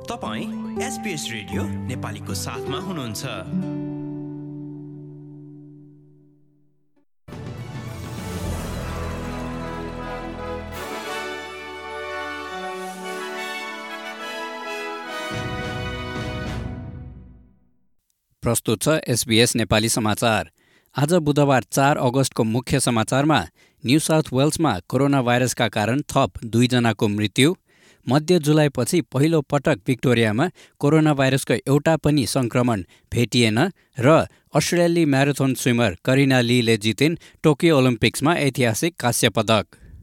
तपाईं SBS radio नेपालीको साथमा हुनुहुन्छ। प्रस्तुत छ SBS नेपाली समाचार। आज बुधबार 4 अगस्तको मुख्य समाचारमा न्यू साउथ वेल्समा कोरोना भाइरसका कारण थप 2 जनाको मृत्यु, मध्य जुलाईपछि पहिलो पटक विक्टोरियामा कोरोना भाइरसको एउटा पनि संक्रमण भेटिएन र अस्ट्रेलियाली म्याराथन स्विमर करिना लीले जितिन् टोकियो ओलम्पिक्समा ऐतिहासिक कांस्य पदक।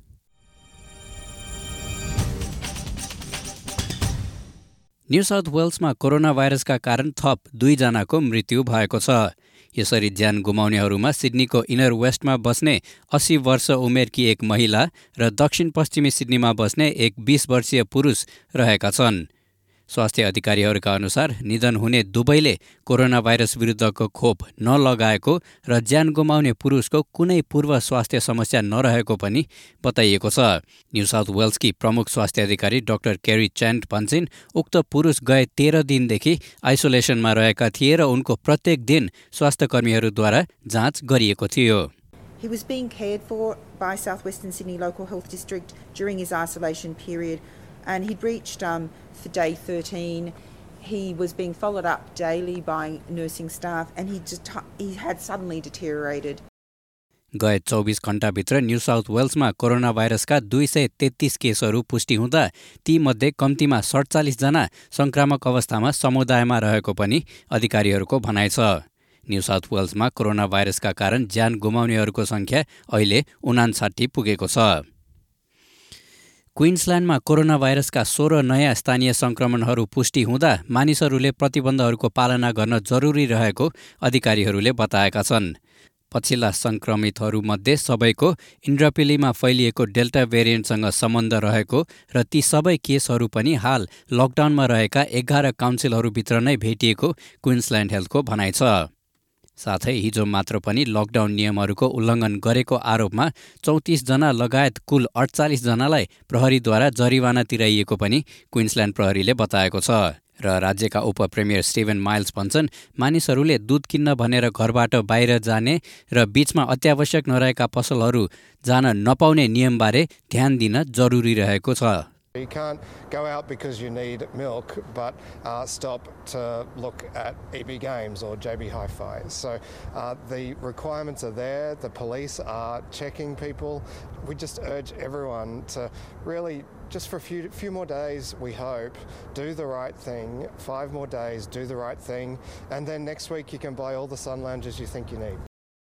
न्यू साउथ वेल्समा कोरोना भाइरसका कारण थप 2 जनाको मृत्यु भएको छ। यसरी ज्यान गुमाउनेहरूमा सिडनीको इनर वेस्टमा बस्ने 80 वर्ष उमेरकी एक महिला र दक्षिण पश्चिमी सिडनीमा बस्ने एक 20 वर्षीय पुरुष रहेका छन्। स्वास्थ्य अधिकारीहरूका अनुसार निधन हुने दुवैले कोरोना भाइरस विरुद्धको खोप नलगाएको र ज्यान गुमाउने पुरुषको कुनै पूर्व स्वास्थ्य समस्या नरहेको पनि बताइएको छ। न्यू साउथ वेल्सकी प्रमुख स्वास्थ्य अधिकारी डाक्टर केरी च्यान्ट भन्छन् उक्त पुरुष गए 13 दिनदेखि आइसोलेसनमा रहेका थिए र उनको प्रत्येक दिन स्वास्थ्य कर्मीहरूद्वारा जाँच गरिएको थियो। He was being cared for by South Western Sydney Local Health District during his isolation period, and he'd reached for day 13. He was being followed up daily by nursing staff, and he had suddenly deteriorated. गए 24 घण्टाभित्र new south वेल्समा corona भाइरसका 233 केसहरू पुष्टि हुँदा तीमध्ये कम्तीमा 47 जना संक्रामक अवस्थामा समुदायमा रहेको पनि अधिकारीहरूको भनाइ छ। न्यू साउथ वेल्समा कोरोना भाइरसका कारण ज्यान गुमाउनेहरूको संख्या अहिले 59 पुगेको छ। क्वीन्सल्यान्डमा कोरोना भाइरसका 16 नयाँ स्थानीय संक्रमणहरू पुष्टि हुँदा मानिसहरूले प्रतिबन्धहरूको पालना गर्न जरुरी रहेको अधिकारीहरूले बताएका छन्। पछिल्ला संक्रमितहरूमध्ये सबैको इन्ड्रापिलीमा फैलिएको डेल्टा भेरिएन्टसँग सम्बन्ध रहेको र ती सबै केसहरू पनि हाल लकडाउनमा रहेका 11 काउन्सिलहरूभित्र नै भेटिएको क्वीन्सल्यान्ड हेल्थको भनाइ छ। साथै हिजो मात्र पनि लकडाउन नियमहरूको उल्लङ्घन गरेको आरोपमा 34 जना लगायत कुल 48 जनालाई प्रहरीद्वारा जरिवाना तिराइएको पनि क्वीन्सल्यान्ड प्रहरीले बताएको छ। र राज्यका उपप्रेमियर स्टिभन माइल्स भन्छन् मानिसहरूले दूध किन्न भनेर घरबाट बाहिर जाने र बीचमा अत्यावश्यक नरहेका पसलहरू जान नपाउने नियमबारे ध्यान दिन जरुरी रहेको छ। You can't go out because you need milk, but stop to look at EB Games or JB Hi-Fi. So the requirements are there. The police are checking people. We just urge everyone to really, just for a few more days, we hope, do the right thing. 5 more days, do the right thing. And then next week you can buy all the sun loungers you think you need.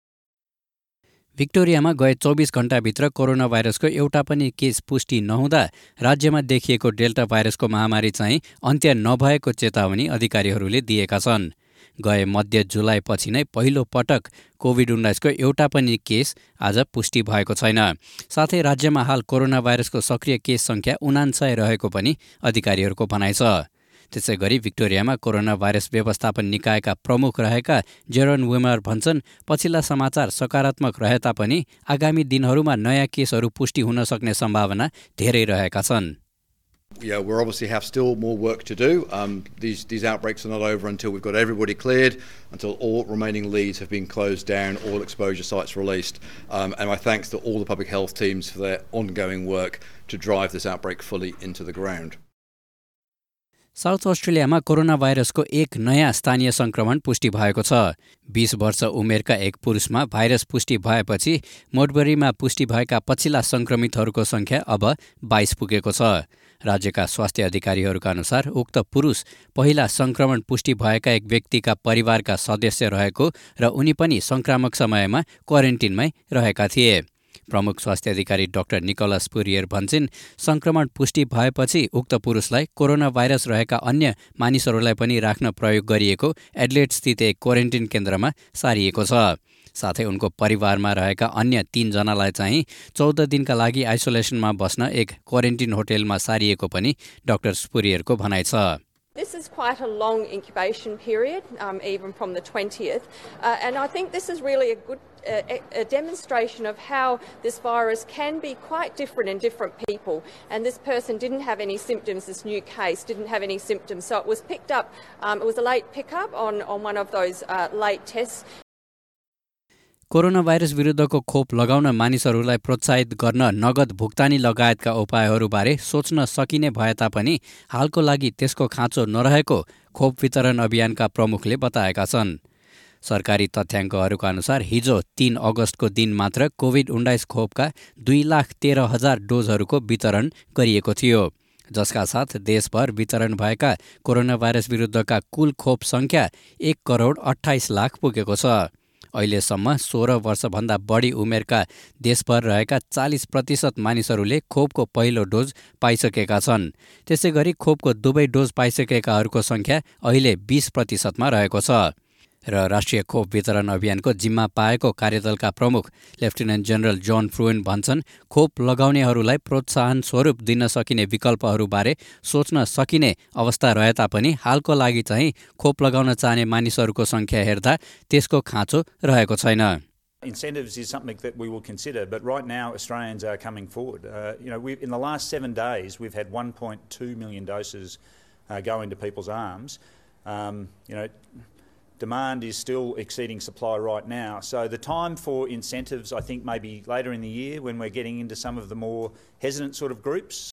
विक्टोरियामा गए 24 घण्टाभित्र corona भाइरसको एउटा पनि case पुष्टि नहुँदा राज्यमा देखिएको delta भाइरसको महामारी चाहिँ अन्त्य नभएको चेतावनी अधिकारीहरूले दिएका छन्। गए मध्य जुलाईपछि नै पहिलो पटक कोभिड-19 को एउटा पनि केस आज पुष्टि भएको छैन। साथै राज्यमा हाल कोरोना भाइरसको सक्रिय केस संख्या 59 रहेको पनि अधिकारीहरूको भनाइ छ। त्यसैगरी विक्टोरियामा कोरोना भाइरस व्यवस्थापन निकायका प्रमुख रहेका जेरोन विमर भन्छन् पछिल्ला समाचार सकारात्मक रहे तापनि आगामी दिनहरूमा नयाँ केसहरू पुष्टि हुन सक्ने सम्भावना धेरै रहेका छन्। Yeah, we obviously have still more work to do. These outbreaks are not over until we've got everybody cleared, until all remaining leads have been closed down, all exposure sites released. And my thanks to all the public health teams for their ongoing work to drive this outbreak fully into the ground. South अस्ट्रेलियामा corona भाइरसको एक नयाँ स्थानीय संक्रमण पुष्टि भएको छ। 20 वर्ष उमेरका एक पुरुषमा भाइरस पुष्टि भएपछि मोडबरीमा पुष्टि भएका पछिल्ला संक्रमितहरूको संख्या अब 22 पुगेको छ। राज्यका स्वास्थ्य अधिकारीहरूका अनुसार उक्त पुरुष पहिला संक्रमण पुष्टि भएका एक व्यक्तिका परिवारका सदस्य रहेको र उनी पनि संक्रामक समयमा क्वारेन्टिनमै रहेका थिए। प्रमुख स्वास्थ्य अधिकारी डाक्टर निकोलस स्पुरियर भन्छन् संक्रमण पुष्टि भएपछि उक्त पुरुषलाई कोरोना भाइरस रहेका अन्य मानिसहरूलाई पनि राख्न प्रयोग गरिएको एडलेड स्थित एक क्वारेन्टिन केन्द्रमा सारिएको छ। साथै उनको परिवारमा रहेका अन्य 3 जनालाई चाहिँ 14 दिनका लागि आइसोलेसनमा बस्न एक क्वारेन्टिन होटलमा सारिएको पनि डाक्टर स्पुरियरको भनाइ छ। This is quite a long incubation period, even from the 20th, and I think this is really a demonstration of how this virus can be quite different in different people. And this person didn't have any symptoms, this new case didn't have any symptoms. So it was picked up, it was a late pickup on one of those late tests. Corona virus विरुद्धको खोप लगाउन मानिसहरूलाई प्रोत्साहित गर्न नगद भुक्तानी लगायतका उपायहरूबारे सोच्न सकिने भए तापनि हालको लागि त्यसको खाँचो नरहेको खोप वितरण अभियानका प्रमुखले बताएका छन्। सरकारी तथ्याङ्कहरूका अनुसार हिजो 3 अगस्तको दिन मात्र कोभिड-19 खोपका 2,13,000 डोजहरूको वितरण गरिएको थियो, जसका साथ देशभर वितरण भएका कोरोना भाइरस विरुद्धका कुल खोप सङ्ख्या 1,28,00,000 पुगेको छ। अहिलेसम्म 16 वर्षभन्दा बढी उमेरका देशभर रहेका 40% मानिसहरूले खोपको पहिलो डोज पाइसकेका छन्। त्यसैगरी खोपको दुवै डोज पाइसकेकाहरूको सङ्ख्या अहिले 20%मा रहेको छ। र राष्ट्रिय खोप वितरण अभियानको जिम्मा पाएको कार्यदलका प्रमुख लेफ्टिनेन्ट जनरल जोन फ्रुएन भन्छन्, खोप लगाउनेहरूलाई प्रोत्साहन स्वरूप दिन सकिने विकल्पहरूबारे सोच्न सकिने अवस्था रहे तापनि हालको लागि चाहिँ खोप लगाउन चाहने मानिसहरूको सङ्ख्या हेर्दा त्यसको खाँचो रहेको छैन। Incentives is something that we will consider, but right now Australians are coming forward. In the last 7 days, we've had 1.2 million doses go into people's arms. Demand is still exceeding supply right now. So the time for incentives, I think, may be later in the year when we're getting into some of the more hesitant sort of groups.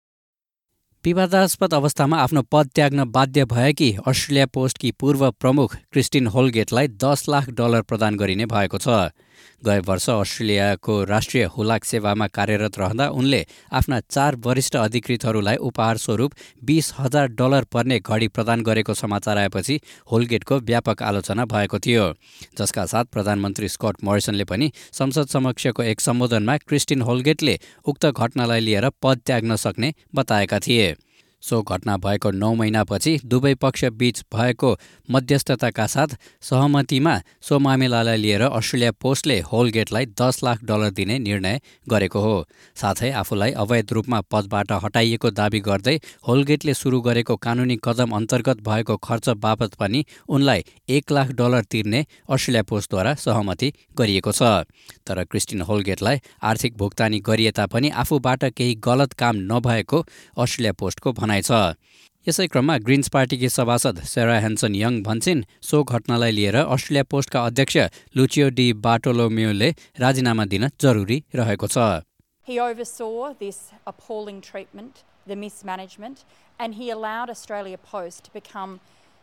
विवादास्पद अवस्थामा आफ्नो पद त्याग्न बाध्य भएकी Australia पोस्टकी पूर्व प्रमुख Kristin होलगेटलाई $10 lakh प्रदान गरिने भएको छ। गए वर्ष अस्ट्रेलियाको राष्ट्रिय हुलाक सेवामा कार्यरत रहँदा उनले आफ्ना 4 वरिष्ठ अधिकृतहरूलाई उपहार स्वरूप $20,000 पर्ने घडी प्रदान गरेको समाचार आएपछि होलगेटको व्यापक आलोचना भएको थियो, जसका साथ प्रधानमन्त्री स्कट मोरिसनले पनि संसद समक्षको एक सम्बोधनमा क्रिस्टिन होलगेटले उक्त घटनालाई लिएर पद त्याग्न सक्ने बताएका थिए। सो घटना भएको 9 महिनापछि दुवै पक्ष बीच भएको मध्यस्थताका साथ सहमतिमा सो मामिलालाई लिएर अस्ट्रेलिया पोस्टले होलगेटलाई $10 लाख दिने निर्णय गरेको हो। साथै आफूलाई अवैध रूपमा पदबाट हटाइएको दावी गर्दै होलगेटले सुरु गरेको कानुनी कदम अन्तर्गत भएको खर्च बापत पनि उनलाई $1 लाख तिर्ने अस्ट्रेलिया पोस्टद्वारा सहमति गरिएको छ। तर क्रिस्टिन होलगेटलाई आर्थिक भुक्तानी गरिए तापनि आफूबाट केही गलत काम नभएको अस्ट्रेलिया पोस्टको भनाइ छ। यसै क्रममा ग्रिन्स पार्टीकी सभासद सेरा ह्यान्सन यङ भन्छन्, सो घटनालाई लिएर अस्ट्रेलिया पोस्टका अध्यक्ष लुचियो डी बार्टोलोम्यूले राजीनामा दिन जरुरी रहेको छ। He oversaw this appalling treatment, the mismanagement, and he allowed Australia Post to become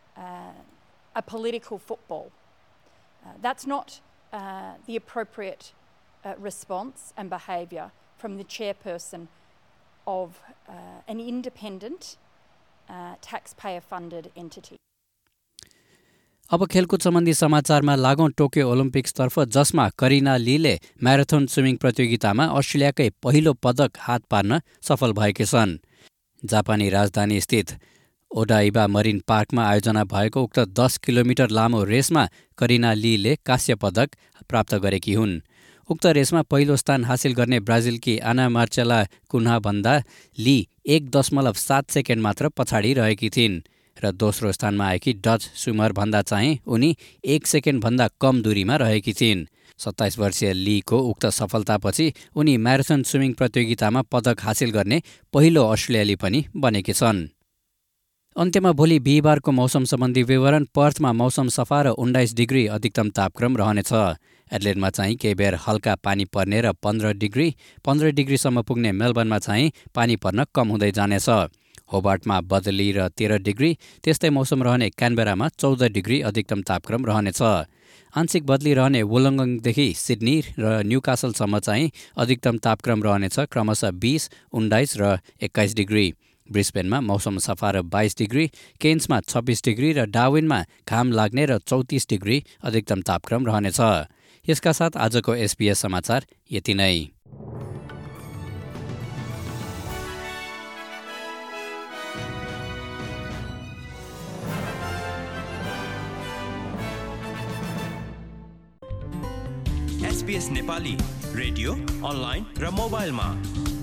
a political football. That's not the appropriate response and behaviour from the chairperson of an independent taxpayer-funded entity. अब खेलकुद सम्बन्धी समाचारमा लागौं Tokyo ओलम्पिक्सतर्फ, जसमा करिना लीले marathon swimming प्रतियोगितामा अस्ट्रेलियाकै पहिलो पदक हात पार्न सफल भएकी छन्। जापानी राजधानी स्थित ओडाइबा मरिन पार्कमा आयोजना भएको उक्त 10 किलोमिटर लामो रेसमा करिना लीले कांस्य पदक प्राप्त गरेकी हुन्। उक्त रेसमा पहिलो स्थान हासिल गर्ने ब्राजिलकी आना मार्चेला कुन्हाभन्दा ली 1.7 सेकेन्ड मात्र पछाडि रहेकी थिइन् र दोस्रो स्थानमा आएकी डच सुमरभन्दा चाहिँ उनी 1 सेकेन्डभन्दा कम दूरीमा रहेकी थिइन्। 27 वर्षीय लीको उक्त सफलतापछि उनी म्याराथन स्विमिङ प्रतियोगितामा पदक हासिल गर्ने पहिलो अस्ट्रेलियाली पनि बनेकी छन्। अन्त्यमा भोलि बिहिबारको मौसम सम्बन्धी विवरण। पर्थमा मौसम सफा र 19 डिग्री अधिकतम तापक्रम रहनेछ। एडलेडमा चाहिँ केही बेर हल्का पानी पर्ने र 15 डिग्रीसम्म पुग्ने मेलबर्नमा चाहिँ पानी पर्न कम हुँदै जानेछ। होबार्टमा बदली र 13 डिग्री, त्यस्तै मौसम रहने क्यानबेरामा 14 डिग्री अधिकतम तापक्रम रहनेछ। आंशिक बदली रहने वोलङ्गङदेखि सिडनी र न्युकासलसम्म चाहिँ अधिकतम तापक्रम रहनेछ, क्रमशः 20, 19 र 21 डिग्री। ब्रिस्बेनमा मौसम सफा र 22 डिग्री, केन्समा 26 डिग्री र डार्विनमा घाम लाग्ने र 34 डिग्री अधिकतम तापक्रम रहनेछ। यसका साथ आजको SBS समाचार यति नै। SBS नेपाली रेडियो, अनलाइन र मोबाइलमा